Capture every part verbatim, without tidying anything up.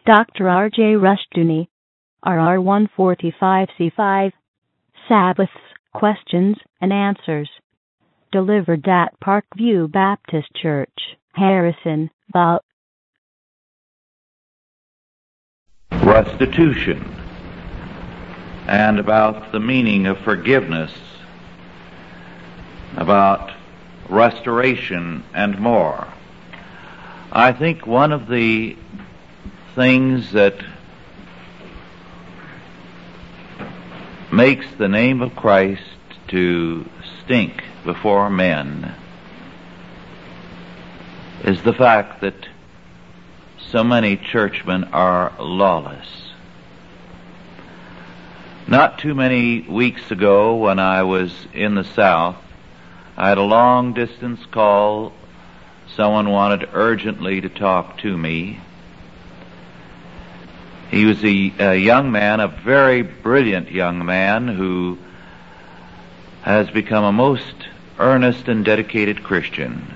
Doctor R J Rushdoony, R R one forty-five C five, Sabbaths, Questions and Answers. Delivered at Parkview Baptist Church, Harrison, Val. Restitution, and about the meaning of forgiveness, about restoration and more. I think one of the things that makes the name of Christ to stink before men is the fact that so many churchmen are lawless. Not too many weeks ago, when I was in the South, I had a long-distance call. Someone wanted urgently to talk to me. He was a, a young man, a very brilliant young man, who has become a most earnest and dedicated Christian.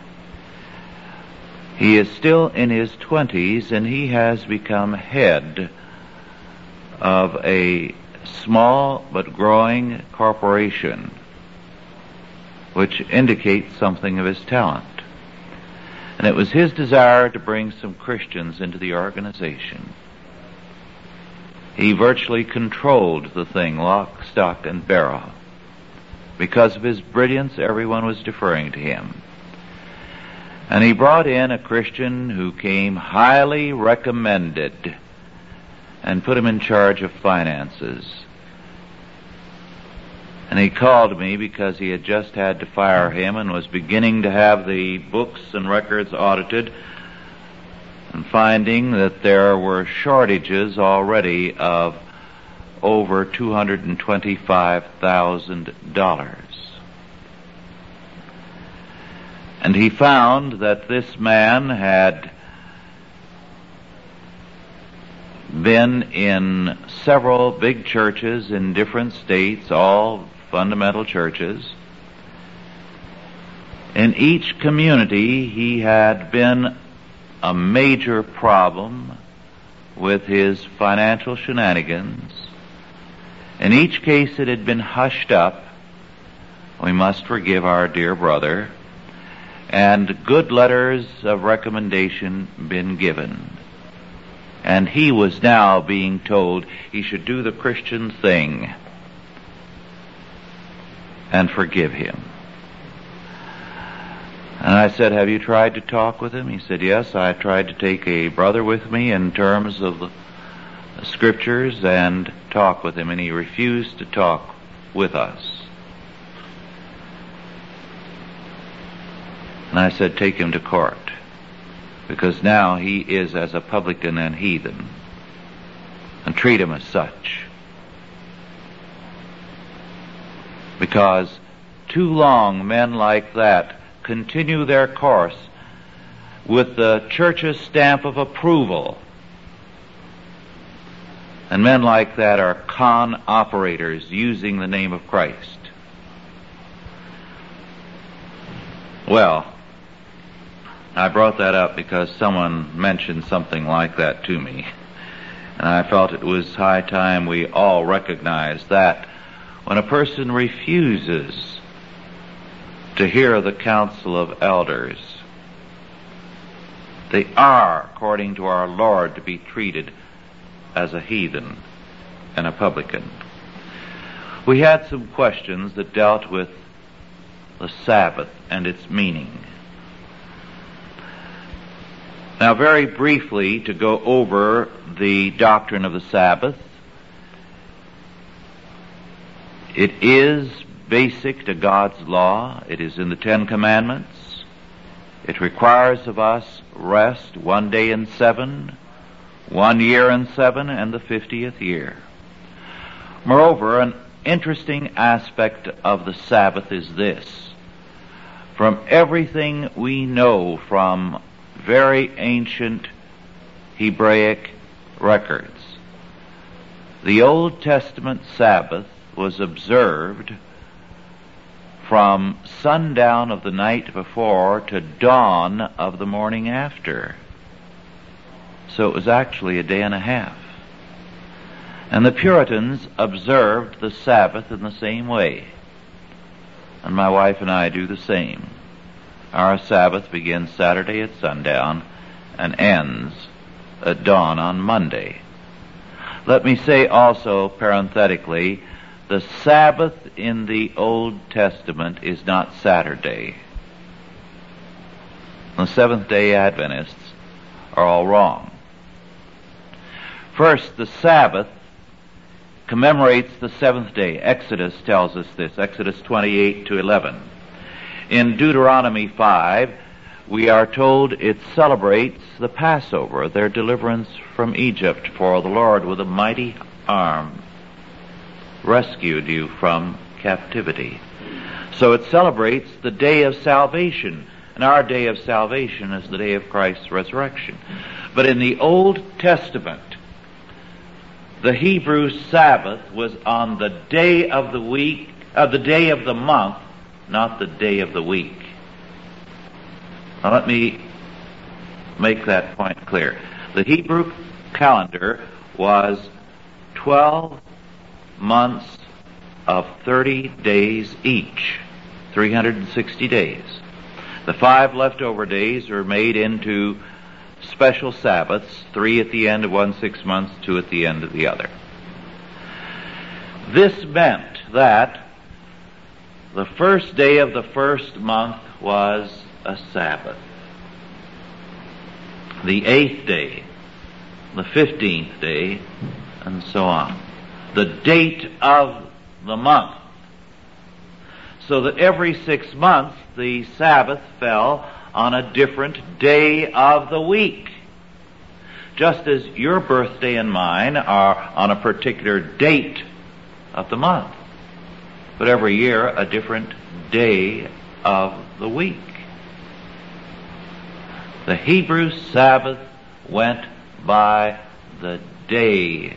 He is still in his twenties, and he has become head of a small but growing corporation, which indicates something of his talent. And it was his desire to bring some Christians into the organization. He virtually controlled the thing, lock, stock, and barrel. Because of his brilliance, everyone was deferring to him. And he brought in a Christian who came highly recommended and put him in charge of finances. And he called me because he had just had to fire him and was beginning to have the books and records audited, and finding that there were shortages already of over two hundred twenty-five thousand dollars. And he found that this man had been in several big churches in different states, all fundamental churches. In each community, he had been a major problem with his financial shenanigans. In each case, it had been hushed up. We must forgive our dear brother. And good letters of recommendation been given. And he was now being told he should do the Christian thing and forgive him. And I said, have you tried to talk with him? He said, yes, I tried to take a brother with me in terms of the scriptures and talk with him, and he refused to talk with us. And I said, take him to court, because now he is as a publican and heathen, and treat him as such. Because too long men like that continue their course with the church's stamp of approval. And men like that are con operators using the name of Christ. Well, I brought that up because someone mentioned something like that to me. And I felt it was high time we all recognize that when a person refuses to hear the counsel of elders, they are, according to our Lord, to be treated as a heathen and a publican. We had some questions that dealt with the Sabbath and its meaning. Now, very briefly, to go over the doctrine of the Sabbath, it is basic to God's law. It is in the Ten Commandments. It requires of us rest one day in seven, one year in seven, and the fiftieth year. Moreover, an interesting aspect of the Sabbath is this. From everything we know from very ancient Hebraic records, the Old Testament Sabbath was observed from sundown of the night before to dawn of the morning after. So it was actually a day and a half. And the Puritans observed the Sabbath in the same way. And my wife and I do the same. Our Sabbath begins Saturday at sundown and ends at dawn on Monday. Let me say also, parenthetically, the Sabbath in the Old Testament is not Saturday. The Seventh-day Adventists are all wrong. First, the Sabbath commemorates the seventh day. Exodus tells us this, Exodus twenty-eight to eleven. In Deuteronomy five, we are told it celebrates the Passover, their deliverance from Egypt, for the Lord with a mighty arm rescued you from captivity. So it celebrates the day of salvation, and our day of salvation is the day of Christ's resurrection. But in the Old Testament, the Hebrew Sabbath was on the day of the week, uh, the day of the month, not the day of the week. Now let me make that point clear. The Hebrew calendar was twelve months of thirty days each, three hundred sixty days. The five leftover days are made into special Sabbaths, three at the end of one six months, two at the end of the other. This meant that the first day of the first month was a Sabbath. The eighth day, the fifteenth day, and so on. The date of the month. So that every six months the Sabbath fell on a different day of the week. Just as your birthday and mine are on a particular date of the month. But every year a different day of the week. The Hebrew Sabbath went by the day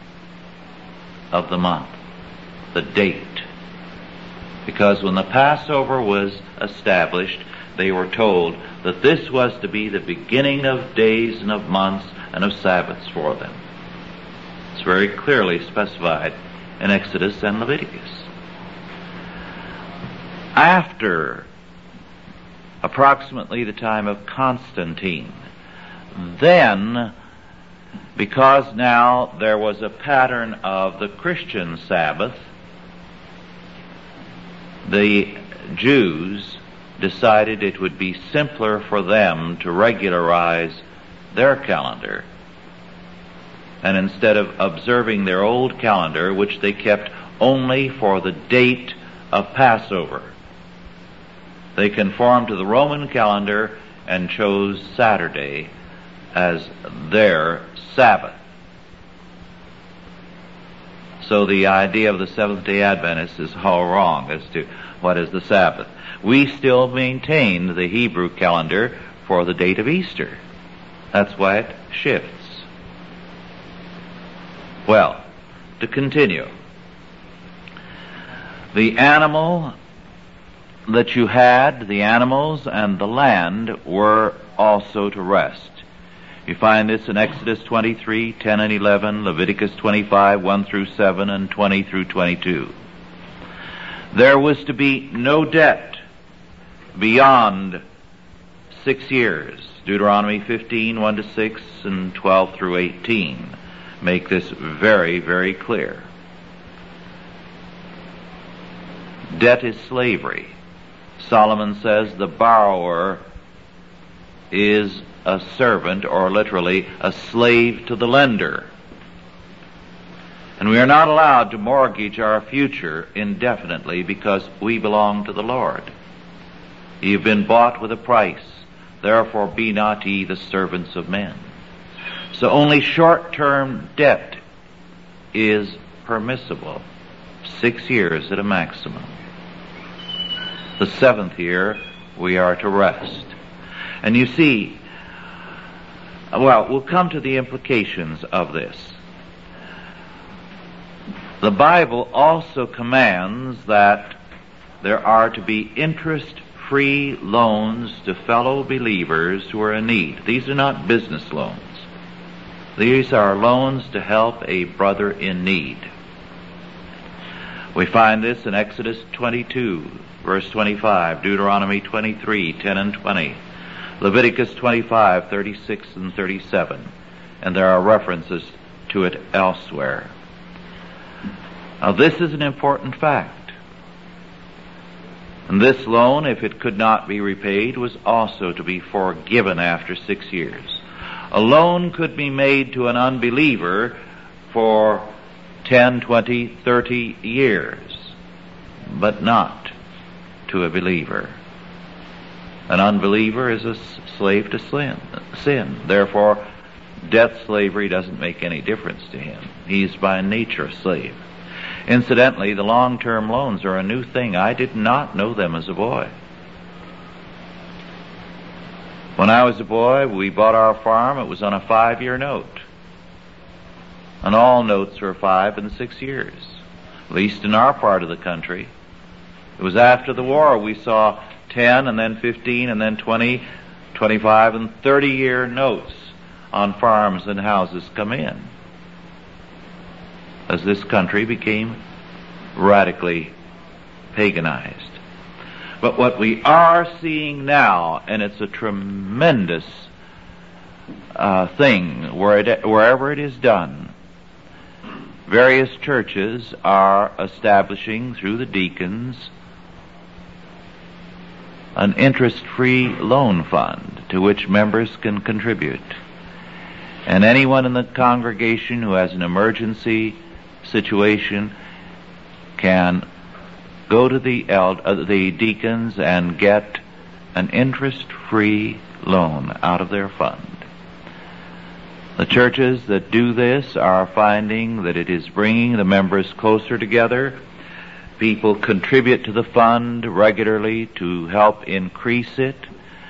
of the month, the date. Because when the Passover was established, they were told that this was to be the beginning of days and of months and of Sabbaths for them. It's very clearly specified in Exodus and Leviticus. After approximately the time of Constantine, then, because now there was a pattern of the Christian Sabbath, the Jews decided it would be simpler for them to regularize their calendar. And instead of observing their old calendar, which they kept only for the date of Passover, they conformed to the Roman calendar and chose Saturday as their Sabbath. So the idea of the Seventh-day Adventists is all wrong as to what is the Sabbath. We still maintain the Hebrew calendar for the date of Easter. That's why it shifts. Well, to continue. The animal that you had, the animals and the land, were also to rest. You find this in Exodus twenty-three, ten and eleven, Leviticus twenty-five, one through seven, and twenty through twenty-two. There was to be no debt beyond six years. Deuteronomy fifteen, one to six, and twelve through eighteen make this very, very clear. Debt is slavery. Solomon says the borrower is a servant, or literally a slave to the lender. And we are not allowed to mortgage our future indefinitely because we belong to the Lord. Ye have been bought with a price, therefore be not ye the servants of men. So only short-term debt is permissible, six years at a maximum. The seventh year we are to rest. And you see, well, we'll come to the implications of this. The Bible also commands that there are to be interest-free loans to fellow believers who are in need. These are not business loans. These are loans to help a brother in need. We find this in Exodus twenty-two, verse twenty-five, Deuteronomy twenty-three, ten and twenty, Leviticus twenty-five, thirty-six and thirty-seven, and there are references to it elsewhere. Now, this is an important fact. And this loan, if it could not be repaid, was also to be forgiven after six years. A loan could be made to an unbeliever for ten, twenty, thirty years, but not to a believer. An unbeliever is a slave to sin. sin. Therefore, debt slavery doesn't make any difference to him. He's by nature a slave. Incidentally, the long-term loans are a new thing. I did not know them as a boy. When I was a boy, we bought our farm. It was on a five-year note. And all notes are five and six years, at least in our part of the country. It was after the war we saw ten and then fifteen and then twenty, twenty-five and thirty-year notes on farms and houses come in, as this country became radically paganized. But what we are seeing now, and it's a tremendous uh, thing where it, wherever it is done, various churches are establishing through the deacons an interest-free loan fund to which members can contribute. And anyone in the congregation who has an emergency situation can go to the eld- uh, the deacons and get an interest-free loan out of their fund. The churches that do this are finding that it is bringing the members closer together. People contribute to the fund regularly to help increase it,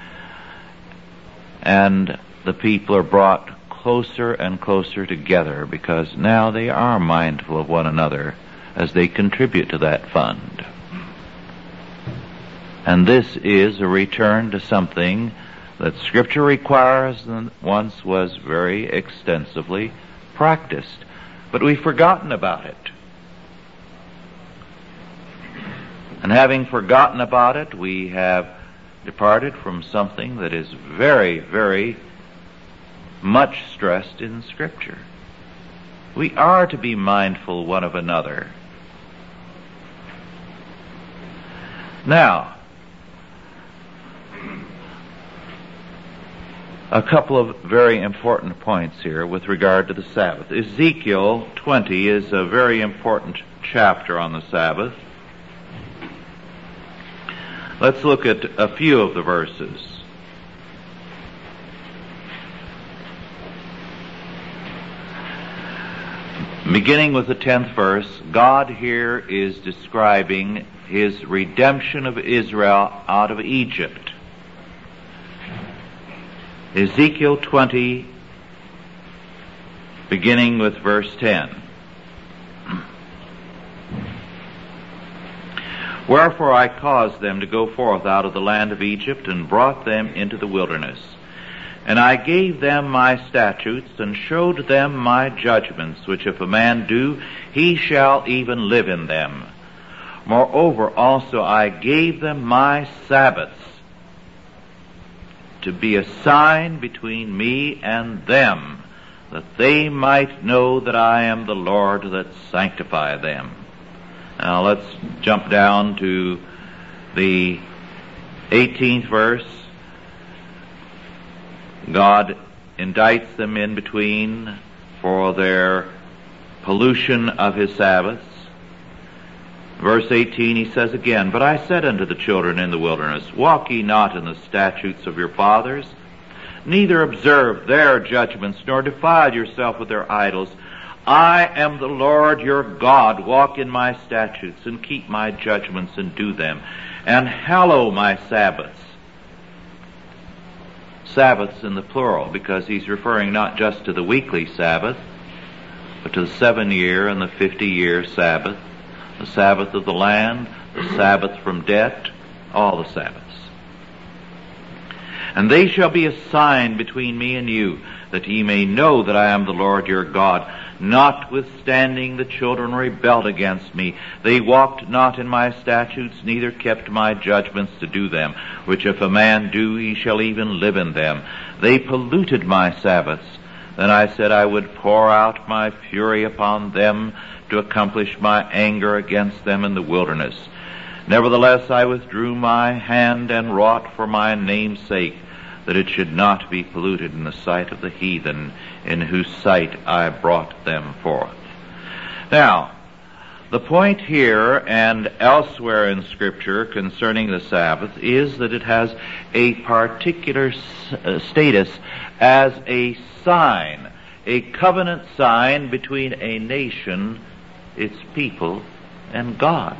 and the people are brought closer and closer together because now they are mindful of one another as they contribute to that fund. And this is a return to something that Scripture requires and once was very extensively practiced. But we've forgotten about it. And having forgotten about it, we have departed from something that is very, very much stressed in Scripture. We are to be mindful one of another. Now, a couple of very important points here with regard to the Sabbath. Ezekiel twenty is a very important chapter on the Sabbath. Let's look at a few of the verses. Beginning with the tenth verse, God here is describing his redemption of Israel out of Egypt. Ezekiel twenty, beginning with verse ten. Wherefore I caused them to go forth out of the land of Egypt, and brought them into the wilderness. And I gave them my statutes, and showed them my judgments, which if a man do, he shall even live in them. Moreover also I gave them my Sabbaths, to be a sign between me and them, that they might know that I am the Lord that sanctify them. Now let's jump down to the eighteenth verse. God indicts them in between for their pollution of his Sabbaths. Verse eighteen, he says again, But I said unto the children in the wilderness, Walk ye not in the statutes of your fathers, neither observe their judgments, nor defile yourself with their idols. I am the Lord your God. Walk in my statutes, and keep my judgments, and do them, and hallow my Sabbaths. Sabbaths in the plural, because he's referring not just to the weekly Sabbath, but to the seven-year and the fifty-year Sabbath, the Sabbath of the land, the Sabbath from debt, all the Sabbaths. And they shall be a sign between me and you. that ye may know that I am the Lord your God. Notwithstanding the children rebelled against me. They walked not in my statutes, neither kept my judgments to do them, which if a man do, he shall even live in them. They polluted my Sabbaths. Then I said I would pour out my fury upon them to accomplish my anger against them in the wilderness. Nevertheless I withdrew my hand and wrought for my name's sake, that it should not be polluted in the sight of the heathen, in whose sight I brought them forth. Now, the point here and elsewhere in Scripture concerning the Sabbath is that it has a particular status as a sign, a covenant sign between a nation, its people, and God.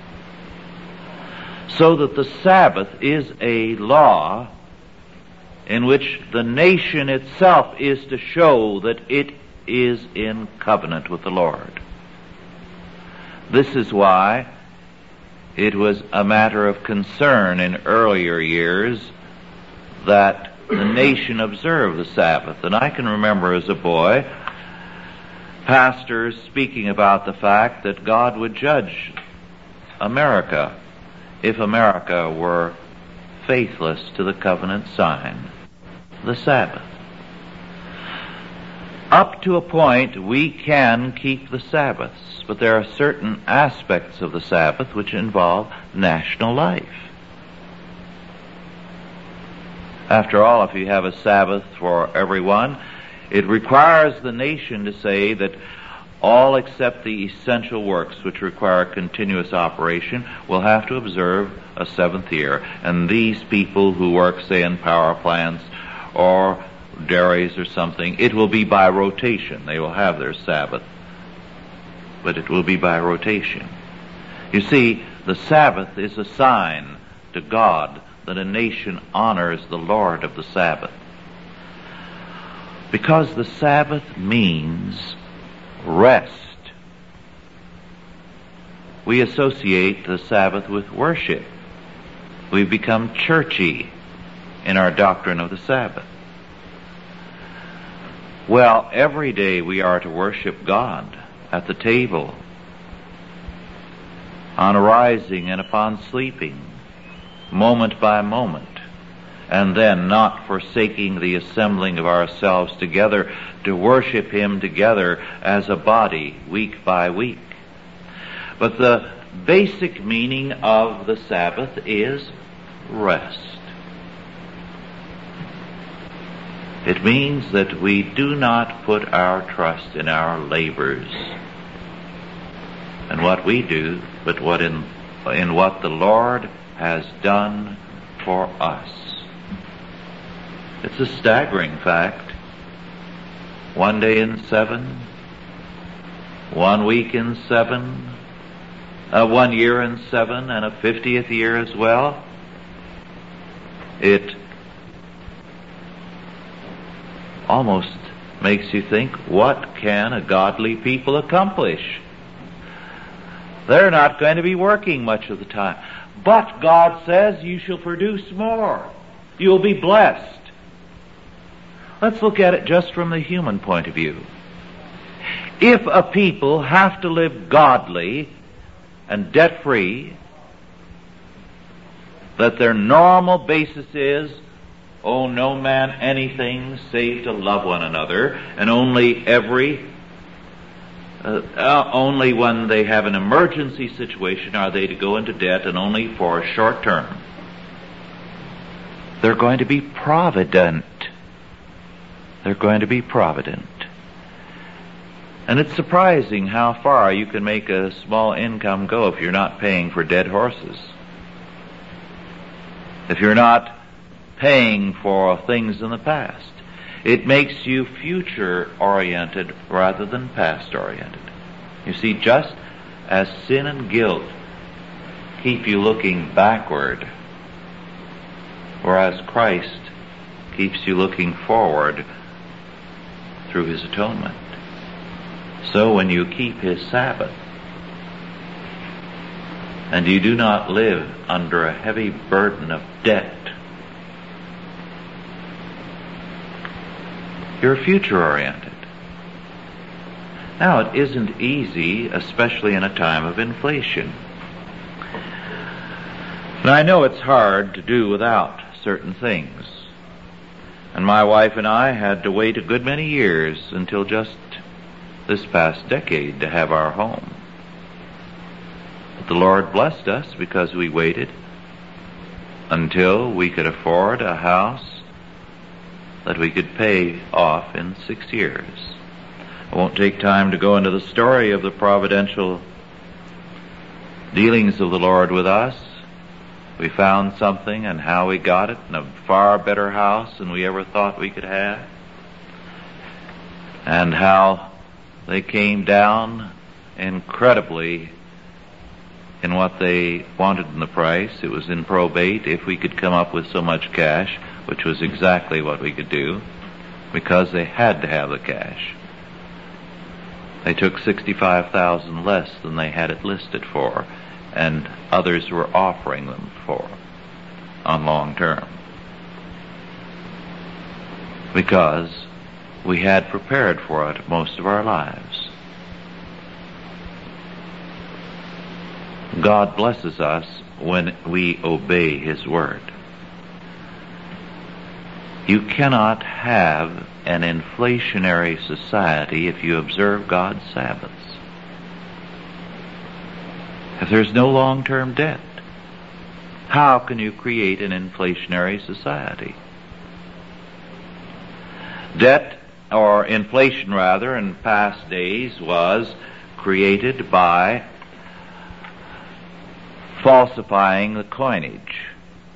So that the Sabbath is a law in which the nation itself is to show that it is in covenant with the Lord. This is why it was a matter of concern in earlier years that the nation observe the Sabbath. And I can remember as a boy pastors speaking about the fact that God would judge America if America were faithless to the covenant sign, the Sabbath. Up to a point, we can keep the Sabbaths, but there are certain aspects of the Sabbath which involve national life. After all, if you have a Sabbath for everyone, it requires the nation to say that all except the essential works which require continuous operation will have to observe a seventh year. And these people who work, say, in power plants or dairies or something, it will be by rotation. They will have their Sabbath, but it will be by rotation. You see, the Sabbath is a sign to God that a nation honors the Lord of the Sabbath. Because the Sabbath means rest. We associate the Sabbath with worship. We've become churchy in our doctrine of the Sabbath. Well, every day we are to worship God at the table, on arising and upon sleeping, moment by moment, and then not forsaking the assembling of ourselves together to worship Him together as a body, week by week. But the basic meaning of the Sabbath is rest. It means that we do not put our trust in our labors and what we do, but what in, in what the Lord has done for us. It's a staggering fact. One day in seven, one week in seven, uh, one year in seven, and a fiftieth year as well. It almost makes you think, what can a godly people accomplish? They're not going to be working much of the time. But God says you shall produce more. You'll be blessed. Let's look at it just from the human point of view. If a people have to live godly and debt-free, that their normal basis is, owe no man anything save to love one another, and only every, uh, uh, only when they have an emergency situation are they to go into debt, and only for a short term. They're going to be provident. They're going to be provident. And it's surprising how far you can make a small income go if you're not paying for dead horses. If you're not paying for things in the past. It makes you future-oriented rather than past-oriented. You see, just as sin and guilt keep you looking backward, whereas Christ keeps you looking forward through His atonement. So when you keep His Sabbath, and you do not live under a heavy burden of debt, You're future-oriented. Now, it isn't easy, especially in a time of inflation. And I know it's hard to do without certain things. And my wife and I had to wait a good many years until just this past decade to have our home. But the Lord blessed us because we waited until we could afford a house that we could pay off in six years. I won't take time to go into the story of the providential dealings of the Lord with us. We found something and how we got it in a far better house than we ever thought we could have. And how they came down incredibly in what they wanted in the price. It was in probate if we could come up with so much cash, which was exactly what we could do, because they had to have the cash. They took sixty-five thousand dollars less than they had it listed for, and others were offering them for on long term, because we had prepared for it most of our lives. God blesses us when we obey His word. You cannot have an inflationary society if you observe God's Sabbaths. If there's no long-term debt, how can you create an inflationary society? Debt, or inflation rather, in past days was created by falsifying the coinage.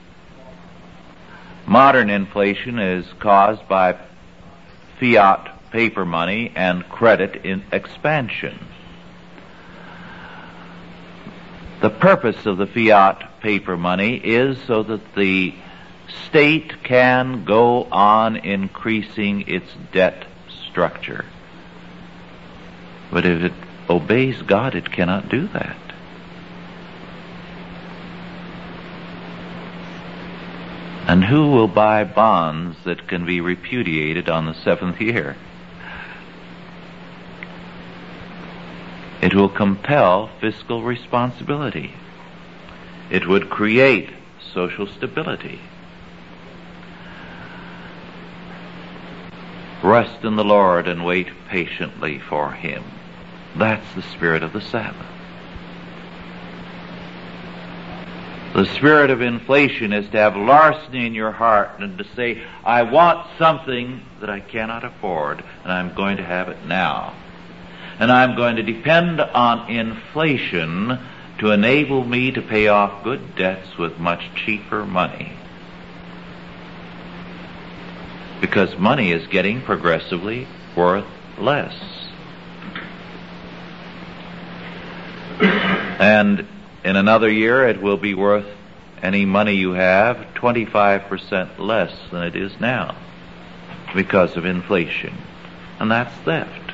Modern inflation is caused by fiat paper money and credit in expansion. The purpose of the fiat paper money is so that the state can go on increasing its debt structure. But if it obeys God, it cannot do that. And who will buy bonds that can be repudiated on the seventh year? It will compel fiscal responsibility. It would create social stability. Rest in the Lord and wait patiently for Him. That's the spirit of the Sabbath. The spirit of inflation is to have larceny in your heart and to say, I want something that I cannot afford, and I'm going to have it now. And I'm going to depend on inflation to enable me to pay off good debts with much cheaper money. Because money is getting progressively worth less. And in another year, it will be worth any money you have twenty-five percent less than it is now because of inflation. And that's theft.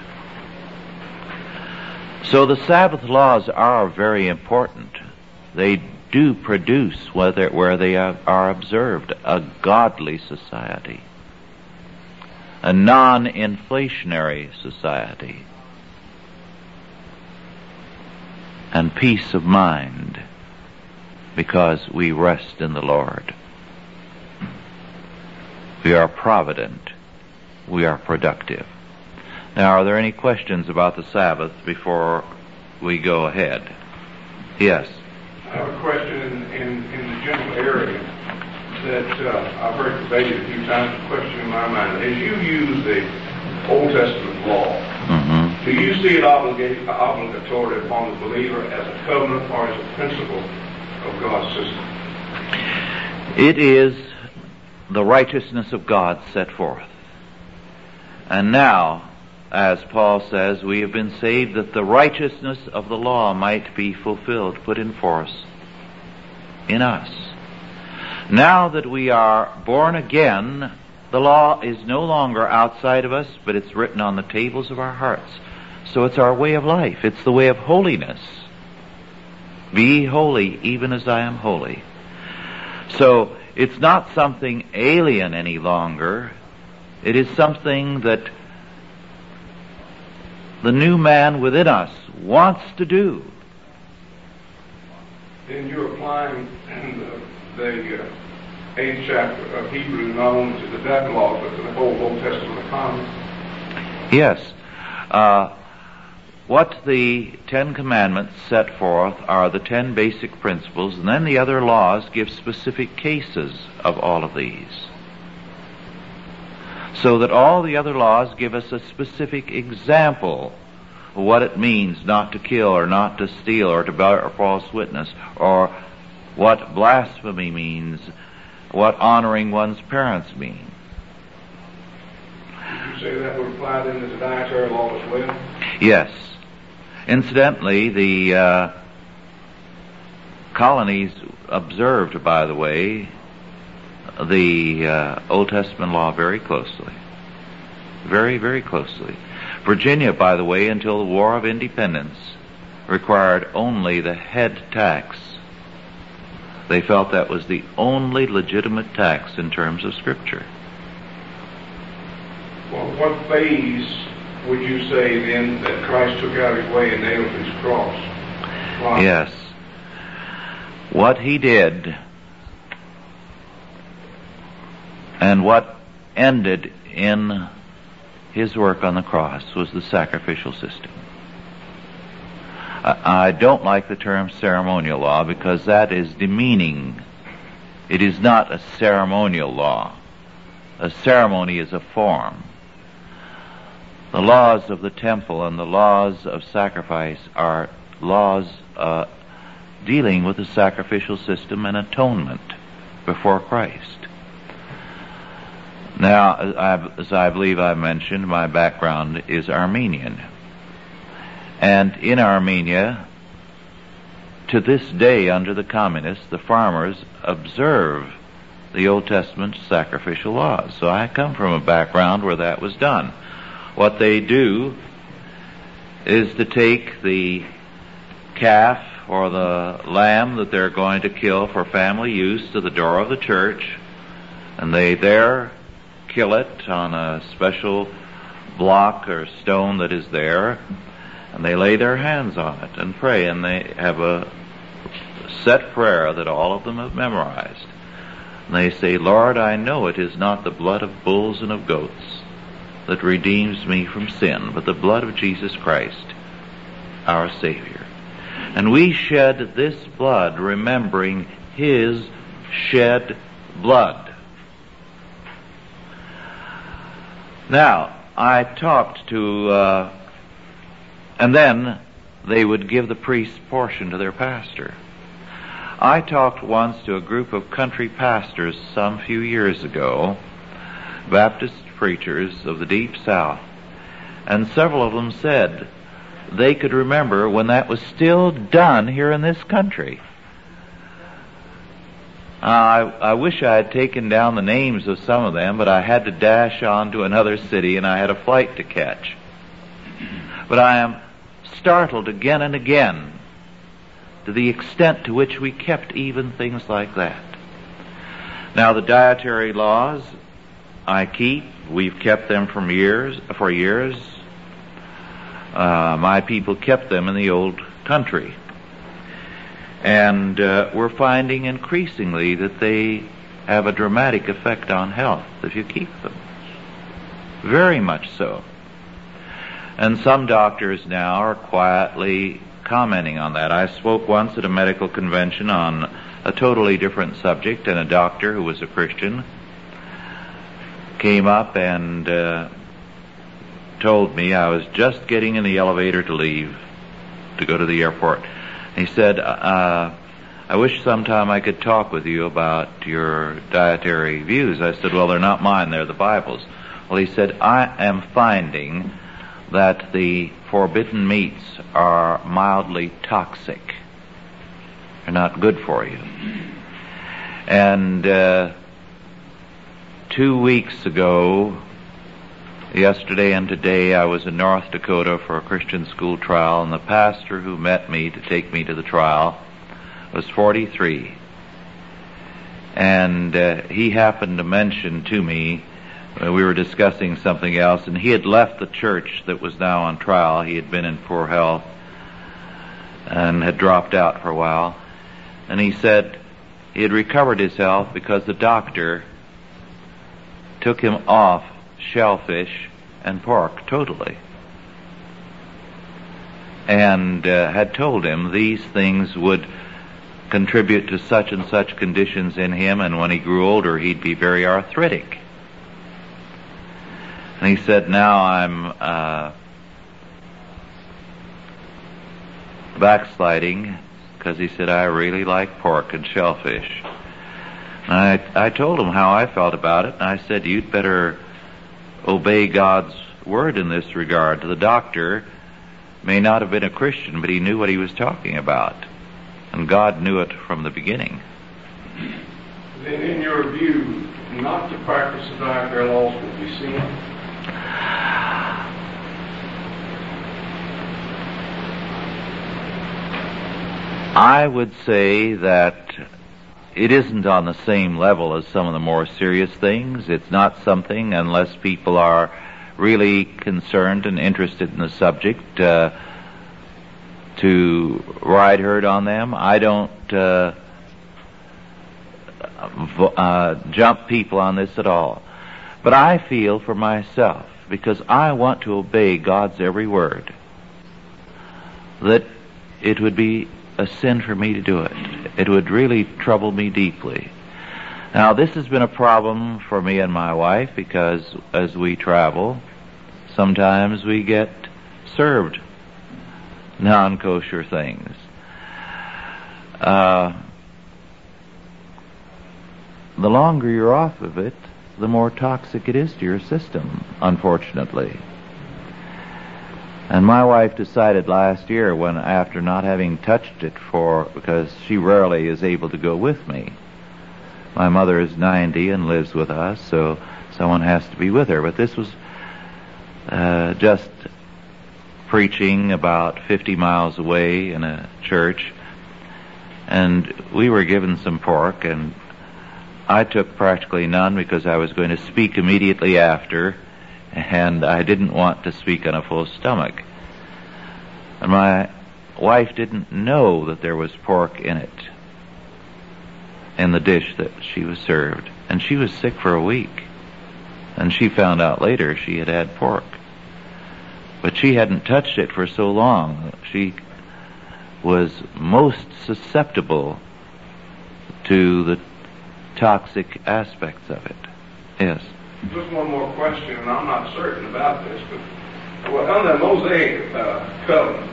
So the Sabbath laws are very important. They do produce, whether, where they are, are observed, a godly society, a non-inflationary society, and peace of mind, because we rest in the Lord. We are provident. We are productive. Now, are there any questions about the Sabbath before we go ahead? Yes. I have a question in, in, in the general area that uh, I've heard debated a few times. The question in my mind, as you use the Old Testament law, mm-hmm. do you see it obligate, obligatory upon the believer as a covenant or as a principle of God's system? It is the righteousness of God set forth. And now, as Paul says, we have been saved that the righteousness of the law might be fulfilled, put in force in us. Now that we are born again, the law is no longer outside of us, but it's written on the tables of our hearts. So it's our way of life. It's the way of holiness. Be holy even as I am holy. So it's not something alien any longer. It is something that the new man within us wants to do. And you're applying the, the uh, eighth chapter of Hebrews not only to the Decalogue, but to the whole Old Testament economy? Yes. Uh, what the Ten Commandments set forth are the ten basic principles, and then the other laws give specific cases of all of these. So that all the other laws give us a specific example of what it means not to kill or not to steal or to bear false witness, or what blasphemy means, what honoring one's parents mean. Did you say that would apply then to the dietary law as well? Yes. Incidentally, the uh, colonies observed, by the way, the uh, Old Testament law very closely. Very, very closely. Virginia, by the way, until the War of Independence, required only the head tax. They felt that was the only legitimate tax in terms of Scripture. Well, what phase would you say then that Christ took out of his way and nailed to his cross? Why? Yes. What he did and what ended in his work on the cross was the sacrificial system. I, I don't like the term ceremonial law because that is demeaning. It is not a ceremonial law. A ceremony is a form. The laws of the temple and the laws of sacrifice are laws uh, dealing with the sacrificial system and atonement before Christ. Now, as I believe I mentioned, my background is Armenian. And in Armenia, to this day, under the communists, the farmers observe the Old Testament sacrificial laws. So I come from a background where that was done. What they do is to take the calf or the lamb that they're going to kill for family use to the door of the church, and they there kill it on a special block or stone that is there, and they lay their hands on it and pray, and they have a set prayer that all of them have memorized. And they say, Lord, I know it is not the blood of bulls and of goats that redeems me from sin, but the blood of Jesus Christ, our Savior. And we shed this blood remembering his shed blood. Now, I talked to, uh, and then they would give the priest's portion to their pastor. I talked once to a group of country pastors some few years ago, Baptist preachers of the Deep South, and several of them said they could remember when that was still done here in this country. Uh, I, I wish I had taken down the names of some of them, but I had to dash on to another city and I had a flight to catch. But I am startled again and again to the extent to which we kept even things like that. Now, the dietary laws I keep, we've kept them from years, for years. Uh, my people kept them in the old country. And uh, we're finding increasingly that they have a dramatic effect on health if you keep them. Very much so. And some doctors now are quietly commenting on that. I spoke once at a medical convention on a totally different subject, and a doctor who was a Christian came up and uh, told me I was just getting in the elevator to leave, to go to the airport. He said, uh, I wish sometime I could talk with you about your dietary views. I said, well, they're not mine, they're the Bible's. Well, he said, I am finding that the forbidden meats are mildly toxic. They're not good for you. And uh, two weeks ago, yesterday and today, I was in North Dakota for a Christian school trial, and the pastor who met me to take me to the trial was forty-three. And uh, he happened to mention to me uh, we were discussing something else, and he had left the church that was now on trial. He had been in poor health and had dropped out for a while. And he said he had recovered his health because the doctor took him off shellfish and pork totally, and uh, had told him these things would contribute to such and such conditions in him, and when he grew older he'd be very arthritic. And he said, now I'm uh, backsliding, because he said, I really like pork and shellfish. And I, I told him how I felt about it, and I said, you'd better obey God's word in this regard. The doctor may not have been a Christian, but he knew what he was talking about. And God knew it from the beginning. Then in your view, not to practice the dietary laws would be sin? I would say that it isn't on the same level as some of the more serious things. It's not something, unless people are really concerned and interested in the subject, uh, to ride herd on them. I don't uh, uh, jump people on this at all. But I feel for myself, because I want to obey God's every word, that it would be a sin for me to do it. It would really trouble me deeply. Now, this has been a problem for me and my wife, because as we travel, sometimes we get served non-kosher things. Uh, the longer you're off of it, the more toxic it is to your system, unfortunately. And my wife decided last year, when after not having touched it for, because she rarely is able to go with me. My mother is ninety and lives with us, so someone has to be with her. But this was uh, just preaching about fifty miles away in a church, and we were given some pork, and I took practically none because I was going to speak immediately after, and I didn't want to speak on a full stomach. And my wife didn't know that there was pork in it, in the dish that she was served. And she was sick for a week. And she found out later she had had pork. But she hadn't touched it for so long. She was most susceptible to the toxic aspects of it. Yes. Just one more question, and I'm not certain about this, but well, on the Mosaic uh, covenant,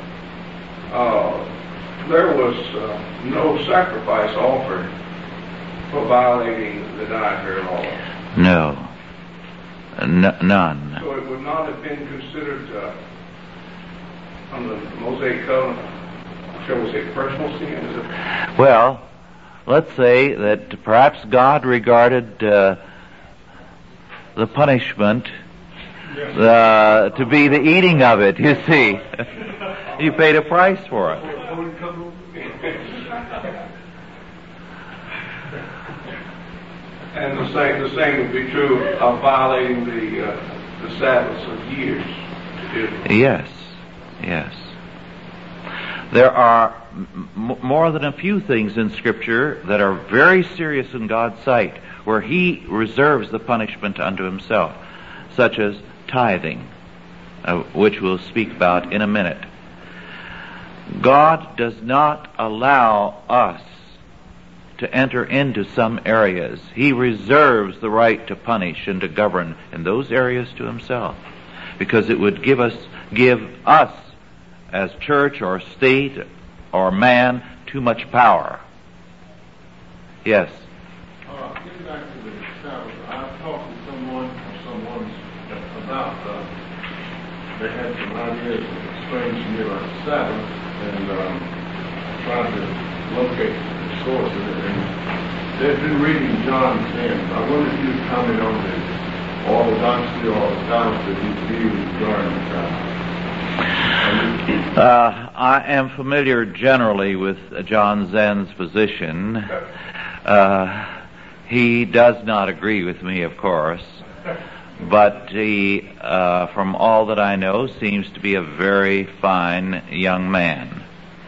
uh, there was uh, no sacrifice offered for violating the dietary law. No. N- none. So it would not have been considered uh, on the Mosaic covenant, shall we say, personal sin? Is it? Well, let's say that perhaps God regarded uh, the punishment uh, to be the eating of it, you see. You paid a price for it. And the same, the same would be true of violating the uh, the Sabbaths of years. Yes, yes. There are m- more than a few things in Scripture that are very serious in God's sight, where He reserves the punishment unto Himself, such as tithing, uh, which we'll speak about in a minute. God does not allow us to enter into some areas. He reserves the right to punish and to govern in those areas to Himself, because it would give us, give us as church or state or man too much power. Yes. Uh, getting back to the Sabbath, I talked to someone or someone about uh, they had some ideas of explaining to me about the Sabbath, and um, trying to locate the source of it. And they've been reading John ten. I wonder if you'd comment on the orthodoxy or orthodoxy of his views regarding the Sabbath. Uh, I am familiar generally with John Zen's position. Uh, he does not agree with me, of course, but he, uh, from all that I know, seems to be a very fine young man.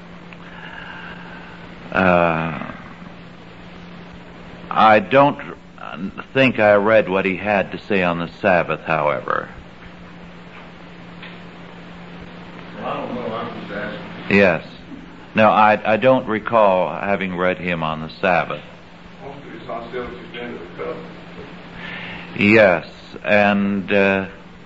Uh, I don't think I read what he had to say on the Sabbath, however. Well, I don't know. I'm just asking. Yes. No, I, I don't recall having read him on the Sabbath. Most of his hostility's been to the covenant. Yes, and uh,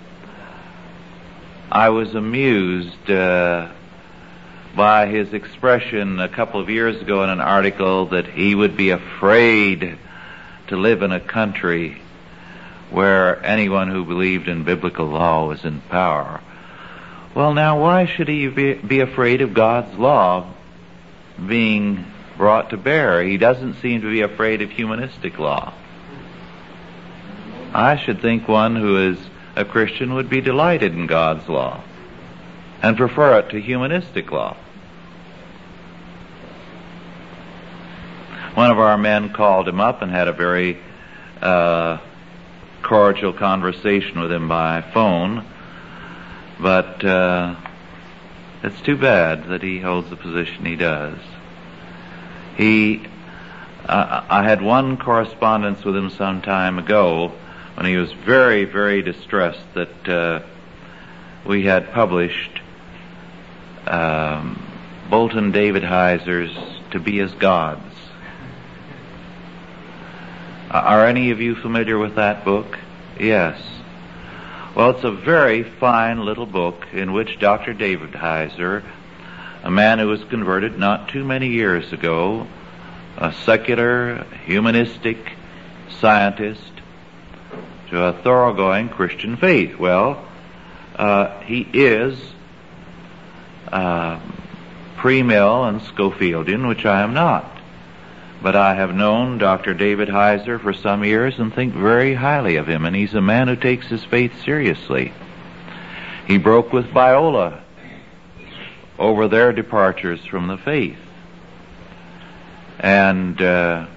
I was amused uh, by his expression a couple of years ago in an article that he would be afraid to live in a country where anyone who believed in biblical law was in power. Well, now, why should he be, be afraid of God's law being brought to bear? He doesn't seem to be afraid of humanistic law. I should think one who is a Christian would be delighted in God's law and prefer it to humanistic law. One of our men called him up and had a very uh, cordial conversation with him by phone, but uh, it's too bad that he holds the position he does. He, uh, I had one correspondence with him some time ago when he was very, very distressed that uh, we had published um, Bolton David Heiser's To Be as Gods. Are any of you familiar with that book? Yes. Well, it's a very fine little book in which Doctor David Heiser, a man who was converted not too many years ago, a secular, humanistic scientist, to a thoroughgoing Christian faith. Well, uh, he is uh, pre-mill and Schofieldian, which I am not. But I have known Doctor David Heiser for some years and think very highly of him, and he's a man who takes his faith seriously. He broke with Biola over their departures from the faith. And uh,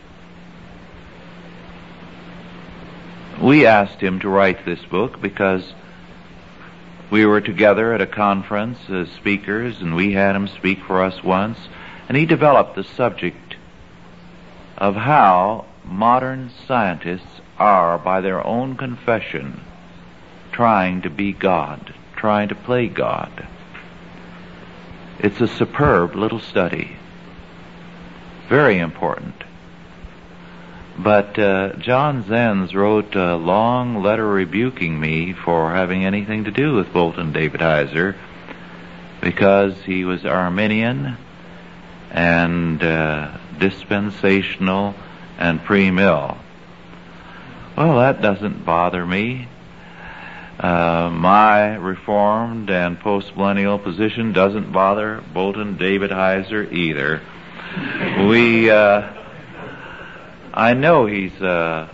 we asked him to write this book because we were together at a conference as speakers, and we had him speak for us once, and he developed the subject of how modern scientists are, by their own confession, trying to be God, trying to play God. It's a superb little study. Very important. But uh, John Zenz wrote a long letter rebuking me for having anything to do with Bolton David Heiser because he was Arminian and uh, dispensational and pre-mill. Well, that doesn't bother me. Uh, my Reformed and post-millennial position doesn't bother Bolton David Heiser either. We, uh, I know he's a,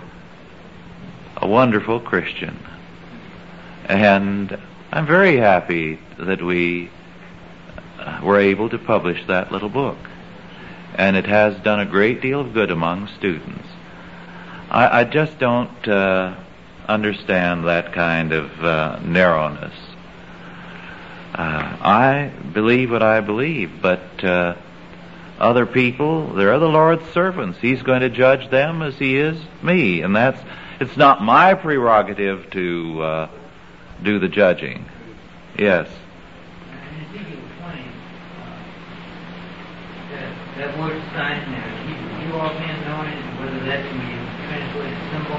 a wonderful Christian, and I'm very happy that we were able to publish that little book. And it has done a great deal of good among students. I, I just don't uh, understand that kind of uh, narrowness. Uh, I believe what I believe, but uh, other people, they're the Lord's servants. He's going to judge them as He is me, and that's it's not my prerogative to uh, do the judging. Yes. That word sign there, you, you offhand knowing whether that can be translated symbol?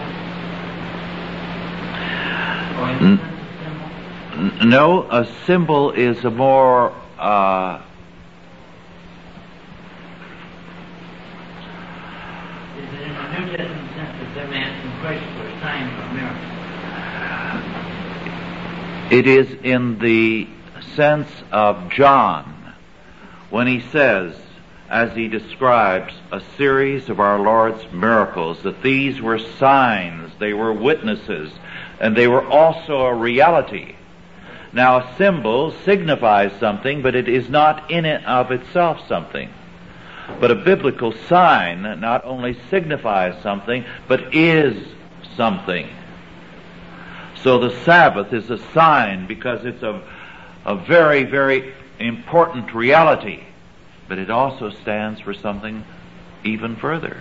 Or in the sense of symbol? No, a symbol is a more uh, is it in the New Testament sense that them asking Christ for a sign or a miracle? it is in the sense of John when he says, as he describes a series of our Lord's miracles, that these were signs, they were witnesses, and they were also a reality. Now, a symbol signifies something, but it is not in and of itself something. But a biblical sign not only signifies something, but is something. So the Sabbath is a sign because it's a, a very, very important reality, but it also stands for something even further.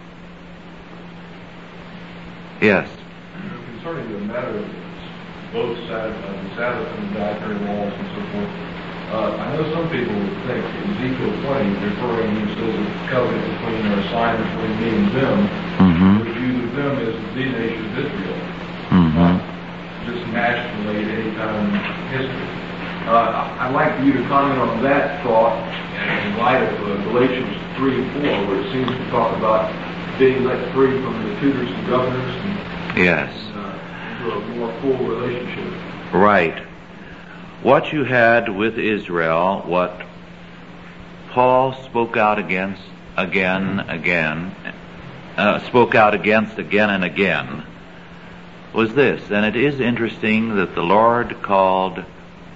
Yes? Concerning the matter of both Sabbath, uh, the Sabbath and the dietary laws and so forth, uh, I know some people would think Ezekiel twenty, referring to the covenant between, or a sign between me and them, Mm-hmm. would view them as the nation of Israel, Mm-hmm. not just nationally at any time in history. Uh, I'd like for you to comment on that thought in light of uh, Galatians three and four, where it seems to talk about being let free from the tutors and governors and, Yes. and uh, into a more full relationship. Right. What you had with Israel, what Paul spoke out against again, again, uh, spoke out against again and again, was this. And it is interesting that the Lord called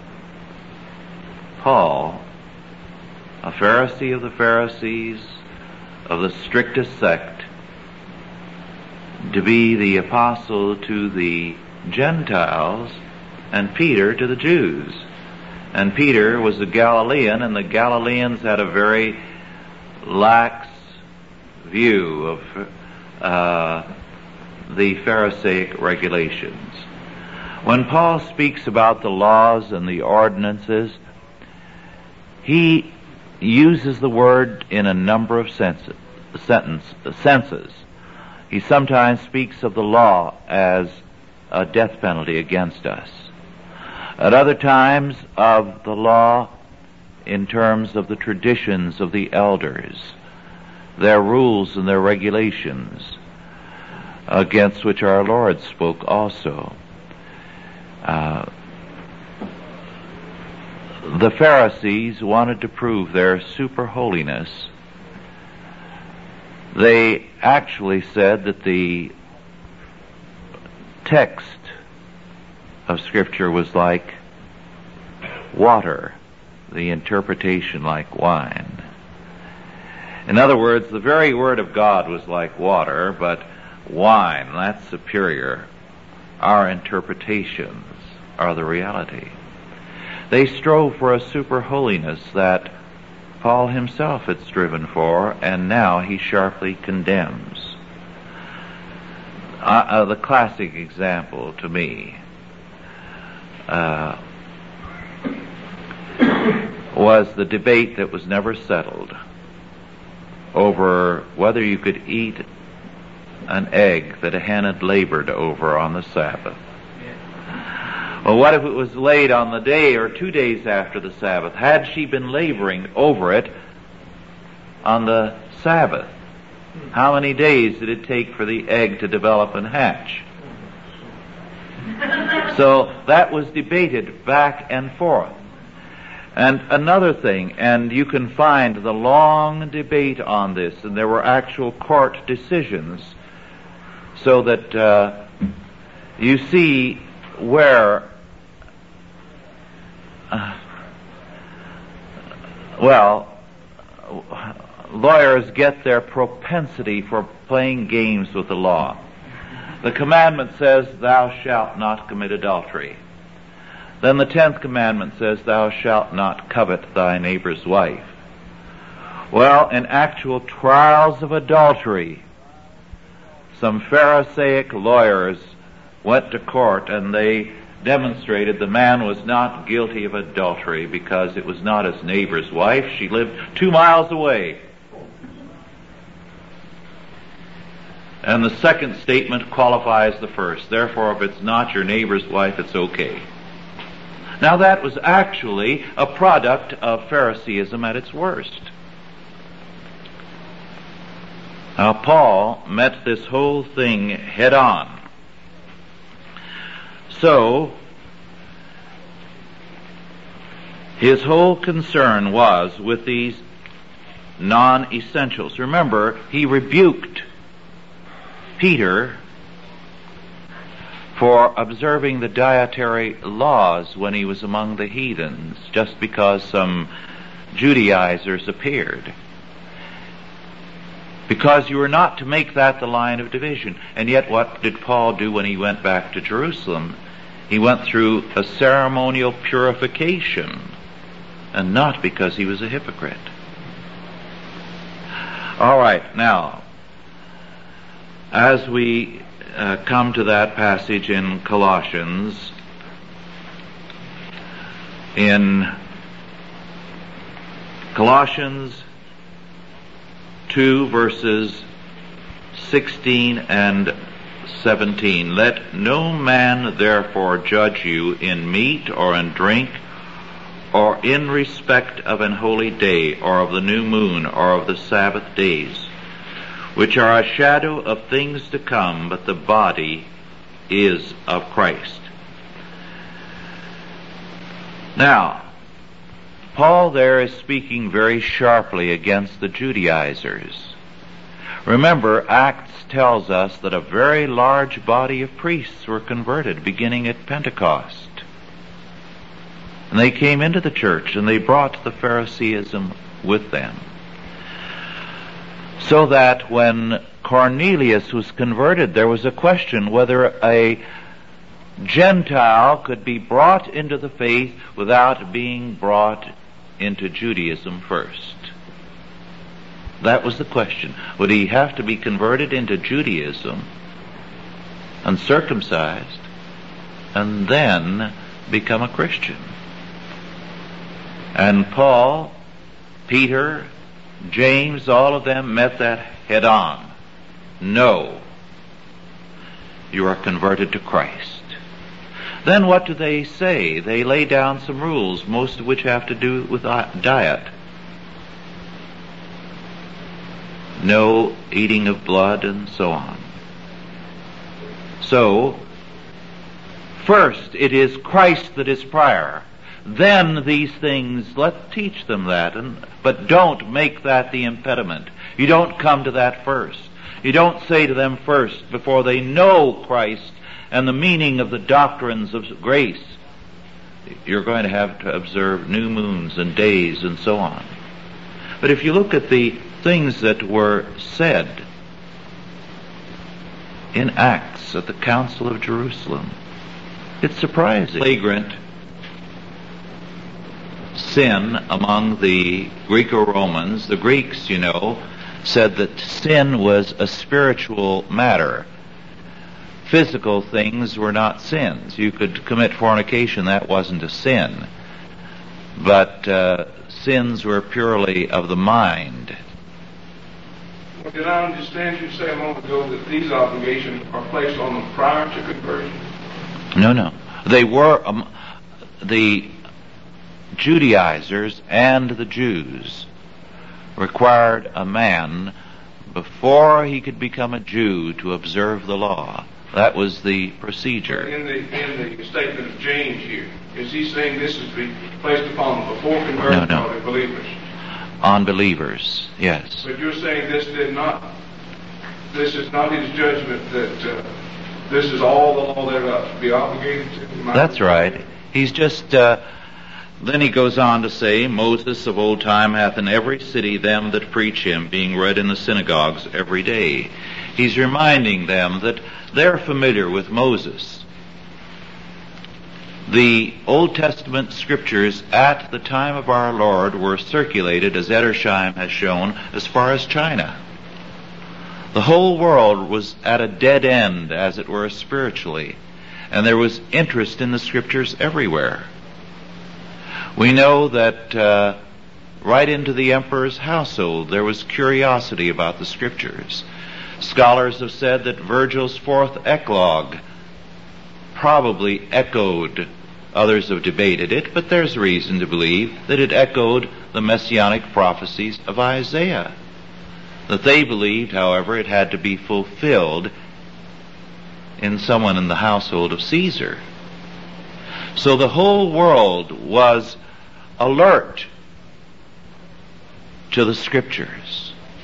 Paul, a Pharisee of the Pharisees, of the strictest sect, to be the apostle to the Gentiles, and Peter to the Jews. And Peter was a Galilean, and the Galileans had a very lax view of uh, the Pharisaic regulations. When Paul speaks about the laws and the ordinances, he uses the word in a number of senses. Sentence, senses. He sometimes speaks of the law as a death penalty against us. At other times of the law in terms of the traditions of the elders, their rules and their regulations, against which our Lord spoke also. Uh, the Pharisees wanted to prove their super holiness. They actually said that the text of Scripture was like water, the interpretation like wine. In other words, the very Word of God was like water, but wine, that's superior. Our interpretations are the reality. They strove for a super holiness that Paul himself had striven for, and now he sharply condemns. Uh, uh, the classic example to me uh, was the debate that was never settled over whether you could eat an egg that a hen had labored over on the Sabbath. Well, what if it was laid on the day or two days after the Sabbath? Had she been laboring over it on the Sabbath? How many days did it take for the egg to develop and hatch? So that was debated back and forth. And another thing, and you can find the long debate on this, and there were actual court decisions, so that uh, you see where, uh, well, lawyers get their propensity for playing games with the law. The commandment says, thou shalt not commit adultery. Then the tenth commandment says, thou shalt not covet thy neighbor's wife. Well, in actual trials of adultery, some Pharisaic lawyers went to court and they demonstrated the man was not guilty of adultery because it was not his neighbor's wife. She lived two miles away. And the second statement qualifies the first. Therefore, if it's not your neighbor's wife, it's okay. Now that was actually a product of Phariseeism at its worst. Now Paul met this whole thing head on. So, his whole concern was with these non-essentials. Remember, he rebuked Peter for observing the dietary laws when he was among the heathens, just because some Judaizers appeared. Because you were not to make that the line of division. And yet what did Paul do when he went back to Jerusalem? He went through a ceremonial purification, and not because he was a hypocrite. All right, now, as we uh, come to that passage in Colossians, in Colossians two, verses sixteen and seventeen, let no man therefore judge you in meat or in drink, or in respect of an holy day, or of the new moon, or of the Sabbath days, which are a shadow of things to come, but the body is of Christ. Now, Paul there is speaking very sharply against the Judaizers. Remember, Acts tells us that a very large body of priests were converted beginning at Pentecost. And they came into the church and they brought the Phariseeism with them. So that when Cornelius was converted, there was a question whether a Gentile could be brought into the faith without being brought into Judaism first. That was the question. Would he have to be converted into Judaism and circumcised and then become a Christian? And Paul, Peter, James, all of them met that head on. No. You are converted to Christ. Then what do they say? They lay down some rules, most of which have to do with diet. No eating of blood and so on. So, first it is Christ that is prior. Then these things, let's teach them that, and, but don't make that the impediment. You don't come to that first. You don't say to them first, before they know Christ and the meaning of the doctrines of grace, you're going to have to observe new moons and days and so on. But if you look at the things that were said in Acts at the Council of Jerusalem, it's surprising. Flagrant sin among the Greco-Romans. The Greeks, you know, said that sin was a spiritual matter. Physical things were not sins. You could commit fornication, that wasn't a sin. But uh, sins were purely of the mind. Well, did I understand you say a moment ago that these obligations are placed on them prior to conversion? No, no. They were, um, the Judaizers and the Jews required a man, before he could become a Jew, to observe the law. That was the procedure. In the in the statement of James here, is he saying this is be placed upon them before conversion, no, no. or the believers? On believers, yes. But you're saying this did not, this is not his judgment that uh, this is all the law they're to be obligated to? That's right. He's just, uh, then he goes on to say, Moses of old time hath in every city them that preach him, being read in the synagogues every day. He's reminding them that they're familiar with Moses. The Old Testament scriptures at the time of our Lord were circulated, as Edersheim has shown, as far as China. The whole world was at a dead end, as it were, spiritually, and there was interest in the scriptures everywhere. We know that uh, right into the emperor's household there was curiosity about the scriptures. Scholars have said that Virgil's fourth eclogue probably echoed, others have debated it, but there's reason to believe that it echoed the messianic prophecies of Isaiah. That they believed, however, it had to be fulfilled in someone in the household of Caesar. So the whole world was alert to the scriptures.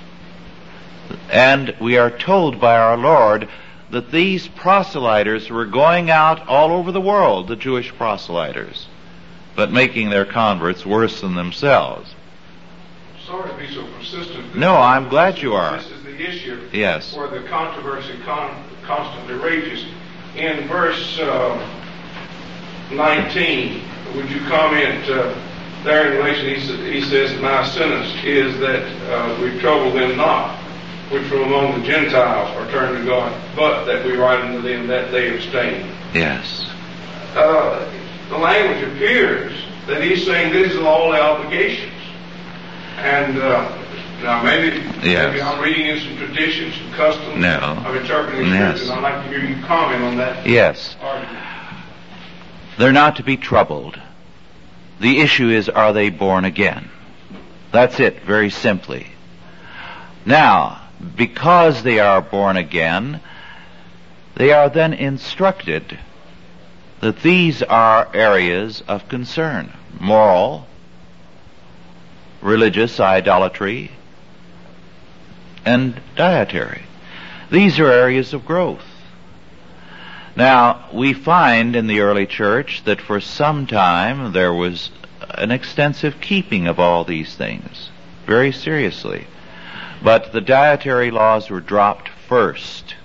And we are told by our Lord that these proselyters were going out all over the world, the Jewish proselyters, but making their converts worse than themselves. Sorry to be so persistent. No, I'm glad you are. This is the issue yes. where the controversy con- constantly rages. In verse uh, nineteen, would you comment uh, there in relation, he, sa- he says, my sentence is that uh, we trouble them not, which from among the Gentiles are turned to God, but that we write unto them that they abstain. Yes. Uh, the language appears that he's saying these are all the obligations. And uh, now maybe, yes. maybe I'm reading in some traditions, some customs no. of interpreting yes. Scripture, and I'd like to hear you comment on that. Yes. Argument. They're not to be troubled. The issue is, are they born again? That's it, very simply. Now, because they are born again, they are then instructed that these are areas of concern: moral, religious idolatry, and dietary. These are areas of growth. Now, we find in the early church that for some time there was an extensive keeping of all these things, very seriously. But the dietary laws were dropped first,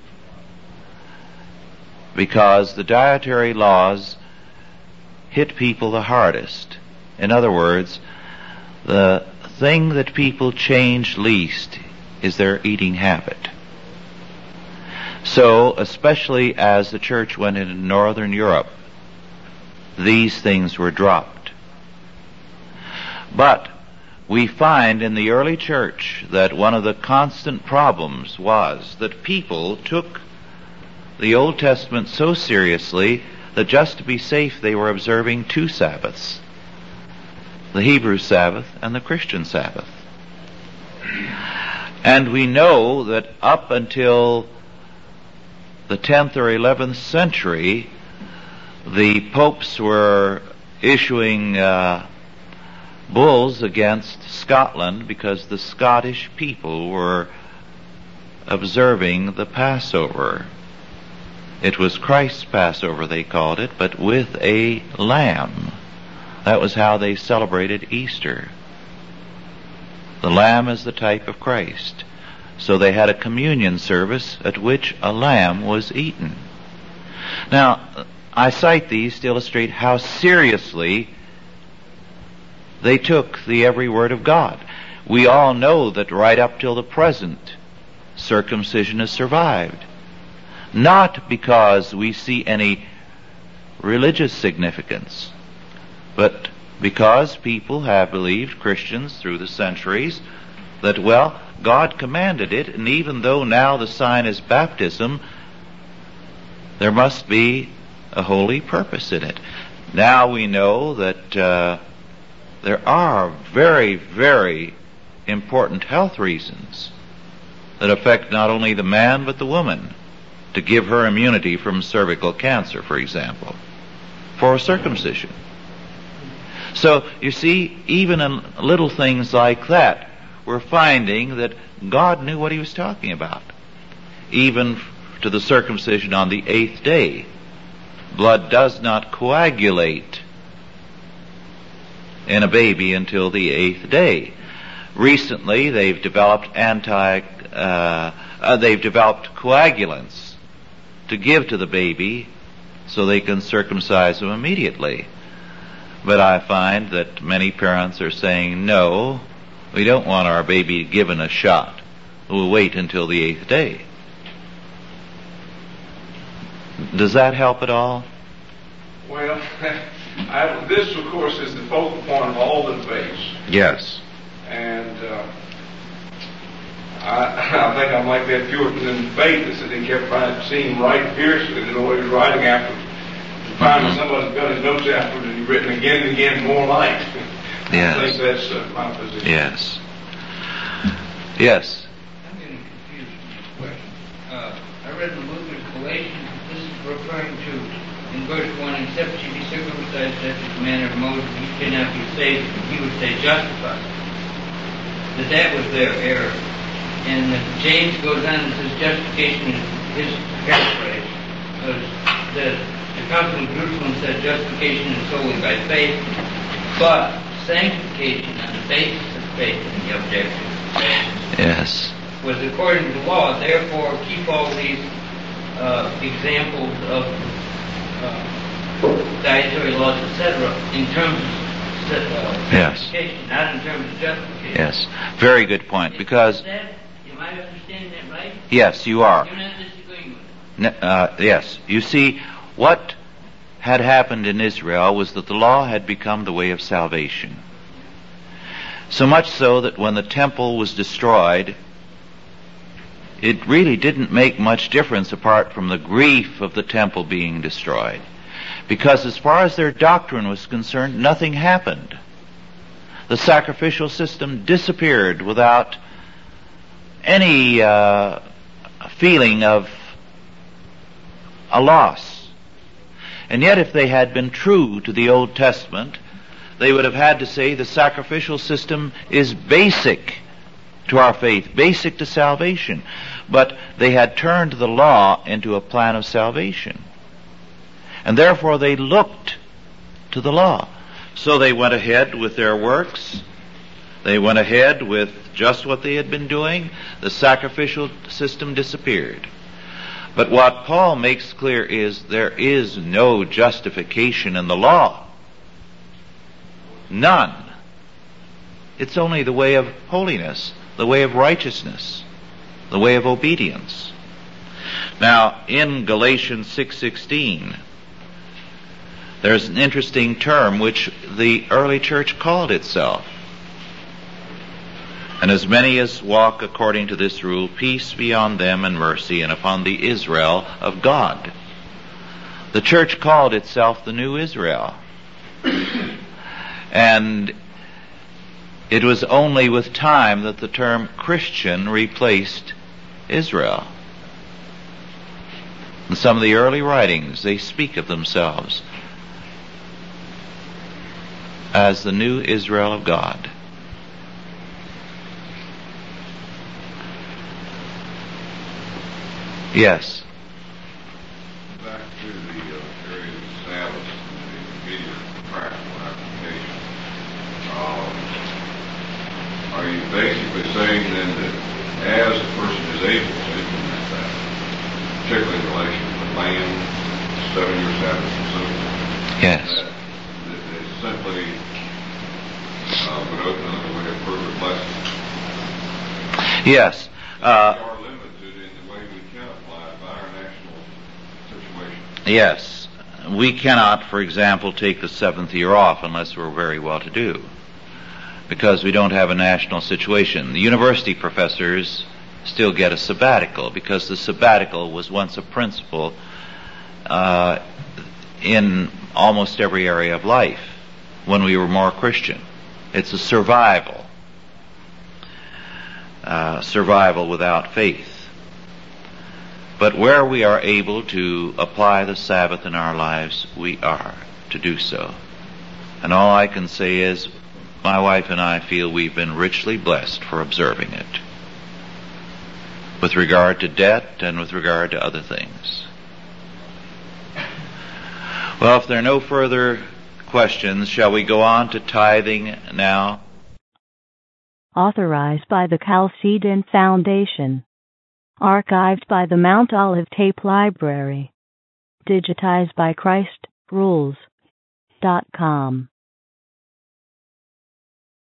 because the dietary laws hit people the hardest. In other words, the thing that people change least is their eating habit. So, especially as the church went into Northern Europe, these things were dropped. But we find in the early church that one of the constant problems was that people took the Old Testament so seriously that just to be safe they were observing two Sabbaths: the Hebrew Sabbath and the Christian Sabbath. And we know that up until the tenth or eleventh century, the popes were issuing uh, bulls against Scotland because the Scottish people were observing the Passover. It was Christ's Passover, they called it, but with a lamb. That was how they celebrated Easter. The lamb is the type of Christ. So they had a communion service at which a lamb was eaten. Now, I cite these to illustrate how seriously they took the every word of God. We all know that right up till the present, circumcision has survived. Not because we see any religious significance, but because people have believed, Christians through the centuries, that, well, God commanded it, and even though now the sign is baptism, there must be a holy purpose in it. Now we know that uh, there are very, very important health reasons that affect not only the man but the woman, to give her immunity from cervical cancer, for example, for circumcision. So, you see, even in little things like that, we're finding that God knew what he was talking about. Even to the circumcision on the eighth day. Blood does not coagulate in a baby until the eighth day. Recently, they've developed anti, uh, uh, they've developed coagulants to give to the baby so they can circumcise them immediately. But I find that many parents are saying, no, we don't want our baby given a shot. We'll wait until the eighth day. Does that help at all? Well, I, this, of course, is the focal point of all the debates. Yes. And uh, I, I think I'm like that Puritan in the debate that said he kept trying to seem right fiercely, didn't know what he was writing after. And finally, somebody's got his notes afterwards and he's written again and again more light. Yes. I think that's uh, my position. Yes. Yes. I'm getting confused with this question. Uh, I read in the book of Galatians, this is referring to, in verse one, except ye be circumcised after the manner of Moses, ye cannot be saved. He would say justified. That that was their error. And uh, James goes on and says justification is his paraphrase. Uh, the, the Council of Jerusalem said justification is solely by faith, but sanctification on the basis of faith in the objective Yes. was according to the law. Therefore, keep all these uh, examples of uh, dietary laws, et cetera, in terms of uh, yes. justification, not in terms of justification. Yes, very good point. Because Is that, am I understanding that right? Yes, you are. You're not disagreeing with it. Uh, yes, you see, what had happened in Israel was that the law had become the way of salvation. So much so that when the temple was destroyed, it really didn't make much difference apart from the grief of the temple being destroyed. Because as far as their doctrine was concerned, nothing happened. The sacrificial system disappeared without any uh, feeling of a loss. And yet if they had been true to the Old Testament, they would have had to say the sacrificial system is basic to our faith, basic to salvation. But they had turned the law into a plan of salvation. And therefore they looked to the law. So they went ahead with their works. They went ahead with just what they had been doing. The sacrificial system disappeared. But what Paul makes clear is there is no justification in the law. None. It's only the way of holiness, the way of righteousness, the way of obedience. Now, in Galatians six sixteen, there's an interesting term which the early church called itself. And as many as walk according to this rule, peace be on them and mercy, and upon the Israel of God. The church called itself the New Israel. And it was only with time that the term Christian replaced Israel. In some of the early writings, they speak of themselves as the New Israel of God. Yes. Back to the uh, area of the Sabbath and the immediate practical application. Um, are you basically saying then that as a person is able to implement that, particularly in relation to the land, seven-year Sabbath and so forth, Yes. that, that it simply uh, would open up the way of further blessing? Yes. Uh, we are limited in the way we can apply it by our national situation. Yes. We cannot, for example, take the seventh year off unless we're very well to do, because we don't have a national situation. The university professors still get a sabbatical because the sabbatical was once a principle uh, in almost every area of life when we were more Christian. It's a survival. Uh, survival without faith. But where we are able to apply the Sabbath in our lives, we are to do so. And all I can say is, my wife and I feel we've been richly blessed for observing it, with regard to debt and with regard to other things. Well, if there are no further questions, shall we go on to tithing now? Authorized by the Chalcedon Foundation. Archived by the Mount Olive Tape Library. Digitized by Christ Rules dot com.